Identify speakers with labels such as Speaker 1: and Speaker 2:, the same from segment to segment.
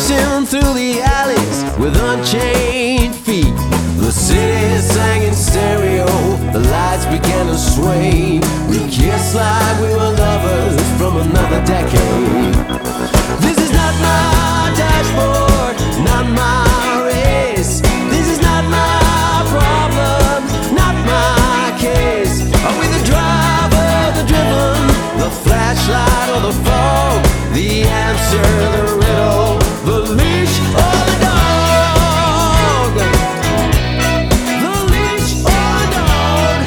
Speaker 1: dancing through the alleys with unchained feet. The city sang in stereo, the lights began to sway. We kissed like we were lovers from another decade. This is not my dashboard, not my race. This is not my problem, not my case. Are we the driver, the driven, the flashlight or the fog? The answer, the riddle, the leash or the dog? The leash or the dog?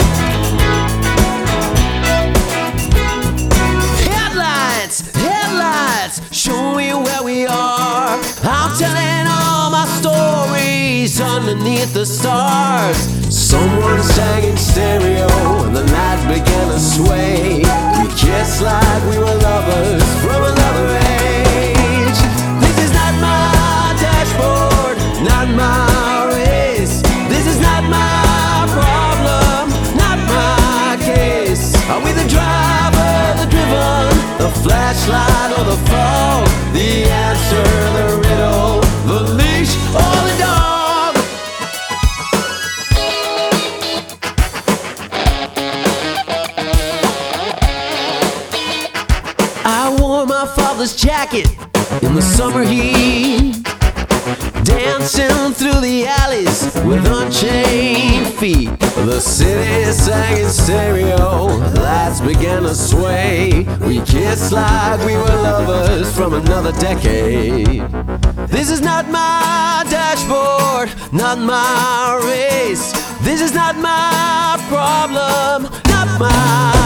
Speaker 1: Headlights, headlights, show me where we are. I'm telling all my stories underneath the stars. Someone sang in stereo and the night began to sway. We kissed like we were lovers from another age. This is not my dashboard, not my race. This is not my problem, not my case. Are we the driver, the driven, the flashlight or the fog? The answer, the riddle, the leash or the dog? I wore my father's jacket in the summer heat, dancing through the alleys with unchained feet. The city sang in stereo, lights began to sway. We kissed like we were lovers from another decade. This is not my dashboard, not my race. This is not my problem, not my